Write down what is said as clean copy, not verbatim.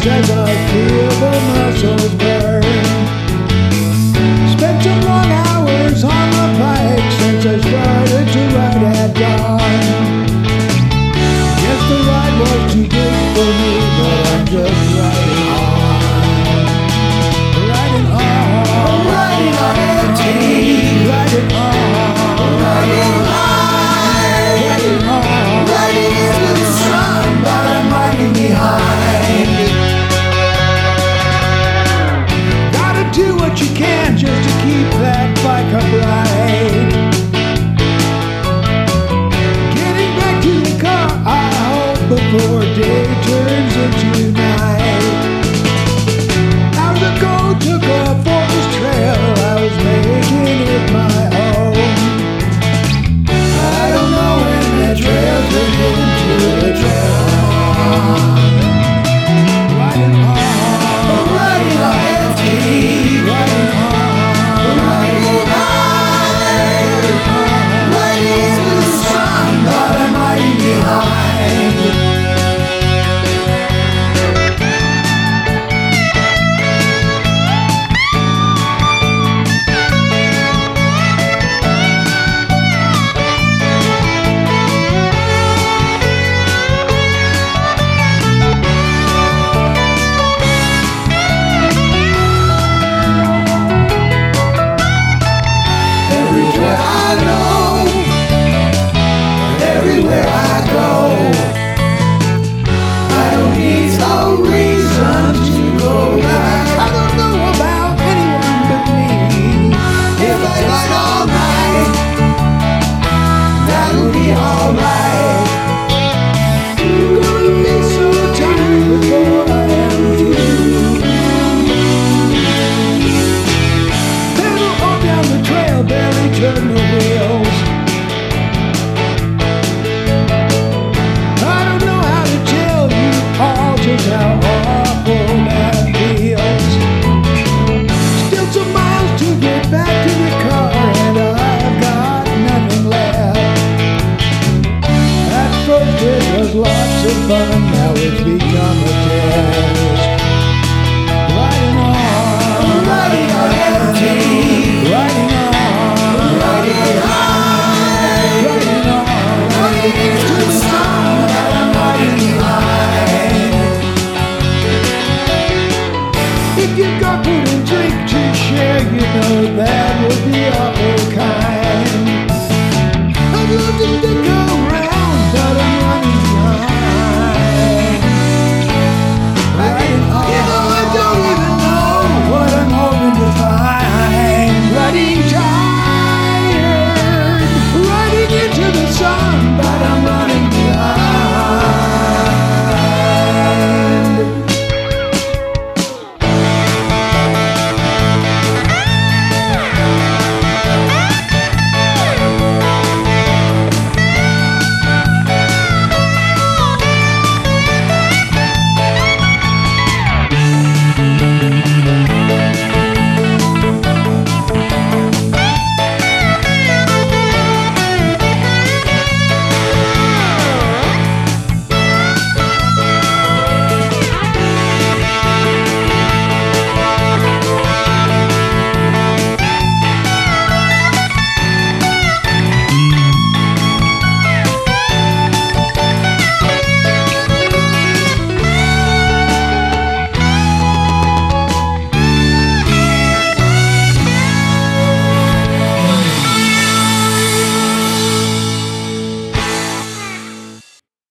as I feel the muscles burn. Spent some long hours on the bike since I started to ride at dawn. Guess the ride was too big for me, but I'm just riding on. Riding on. Riding on empty. Riding on. Riding high. Riding on. Riding into the sun, but I'm riding behind. Gotta do what you can just to keep that bike upright. Getting back to the car, I hope, before day turns into night. Hours ago, took off for this trail, I was making it my own. I don't know when that trail turned into a trail. Riding on, riding on empty, riding on, riding high, riding into the sun, but I'm riding behind. Everywhere I know, everywhere I go, I don't need no reason to go back. I don't know about anyone but me. If I ride all night, that'll be alright. Gonna be so tired before I am through. Pedal on down the trail, barely turn the wheels. I don't know how to tell you all just how